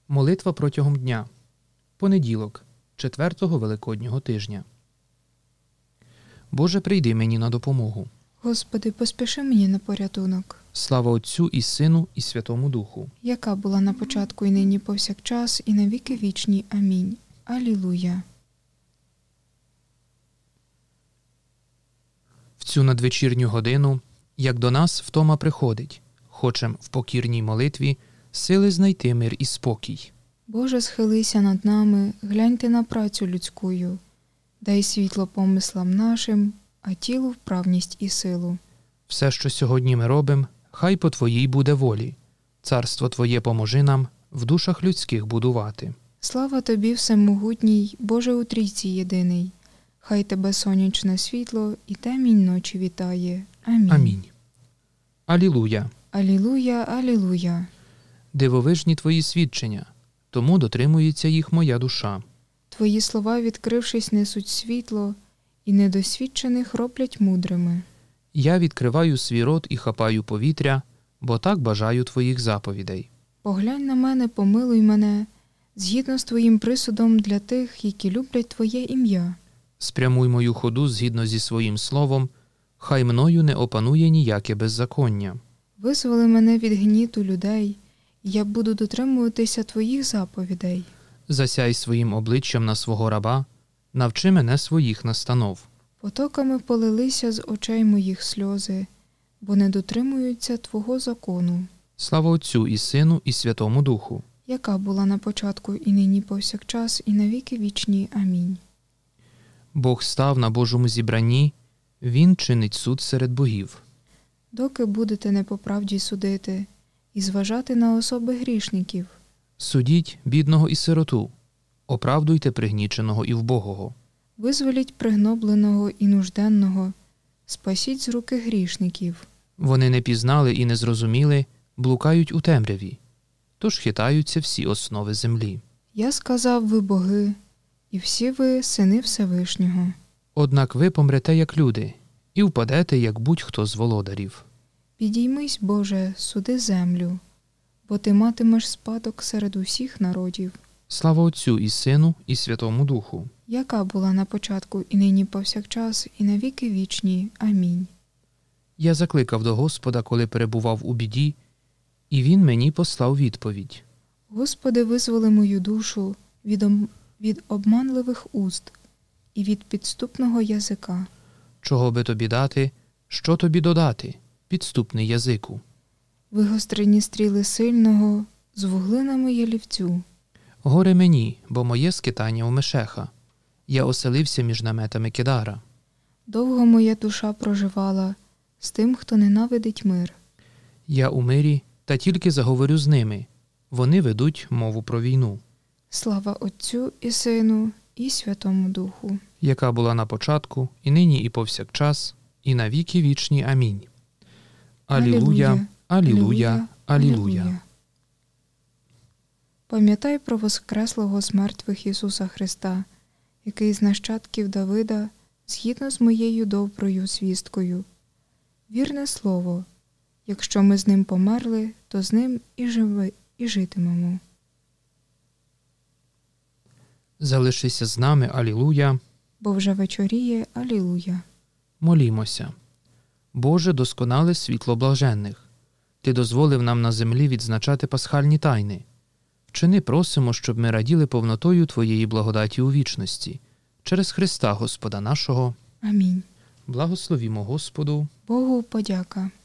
Молитва протягом дня. Понеділок, 4-го Великоднього тижня. Боже, прийди мені на допомогу. Господи, поспіши мені на порятунок. Слава Отцю і Сину і Святому Духу. Яка була на початку і нині повсякчас, і на віки вічні. Амінь. Алілуя. В цю надвечірню годину, як до нас втома приходить, хочем в покірній молитві сили знайти мир і спокій. Боже, схилися над нами, гляньте на працю людськую. Дай світло помислам нашим, а тілу вправність і силу. Все, що сьогодні ми робимо, хай по Твоїй буде волі. Царство Твоє поможи нам в душах людських будувати. Слава Тобі, Всемогутній, Боже у Трійці єдиний. Хай Тебе сонячне світло і темінь ночі вітає. Амінь. Амінь. Алілуя. Алілуя, алілуя. Дивовижні Твої свідчення, тому дотримується їх моя душа. Твої слова, відкрившись, несуть світло, і недосвідчених роблять мудрими. Я відкриваю свій рот і хапаю повітря, бо так бажаю Твоїх заповідей. Поглянь на мене, помилуй мене, згідно з Твоїм присудом для тих, які люблять Твоє ім'я. Спрямуй мою ходу згідно зі своїм словом, хай мною не опанує ніяке беззаконня. Визволи мене від гніту людей, і я буду дотримуватися Твоїх заповідей. Засяй своїм обличчям на свого раба, навчи мене своїх настанов. Потоками полилися з очей моїх сльози, бо не дотримуються Твого закону. Слава Отцю і Сину і Святому Духу. Яка була на початку і нині повсякчас, і на віки вічні. Амінь. Бог став на Божому зібранні, Він чинить суд серед богів. Доки будете не по правді судити і зважати на особи грішників. Судіть бідного і сироту, оправдуйте пригніченого і вбогого. Визволіть пригнобленого і нужденного, спасіть з руки грішників. Вони не пізнали і не зрозуміли, блукають у темряві, тож хитаються всі основи землі. Я сказав, ви боги, і всі ви сини Всевишнього. Однак ви помрете, як люди, і впадете, як будь-хто з володарів. Підіймись, Боже, суди землю, бо ти матимеш спадок серед усіх народів. Слава Отцю і Сину і Святому Духу. Яка була на початку і нині повсякчас, і на віки вічні. Амінь. Я закликав до Господа, коли перебував у біді, і Він мені послав відповідь. Господи, визволи мою душу від обманливих уст і від підступного язика. Чого би тобі дати, що тобі додати, підступний язику? Вигострені стріли сильного, з вуглинами ялівцю. Горе мені, бо моє скитання у Мешеха. Я оселився між наметами Кедара. Довго моя душа проживала з тим, хто ненавидить мир. Я у мирі, та тільки заговорю з ними. Вони ведуть мову про війну. Слава Отцю і Сину і Святому Духу. Яка була на початку, і нині, і повсякчас, і на віки вічні. Амінь. Алілуя, алілуя, алілуя. Пам'ятай про воскреслого з мертвих Ісуса Христа, який з нащадків Давида, згідно з моєю доброю звісткою. Вірне слово, якщо ми з ним померли, то з ним і житимемо. Залишися з нами, алілуя. Бо вже вечоріє, алілуя. Молімося. Боже, досконале світло блаженних, Ти дозволив нам на землі відзначати пасхальні тайни. Вчини просимо, щоб ми раділи повнотою Твоєї благодаті у вічності. Через Христа Господа нашого. Амінь. Благословімо Господу. Богу подяка.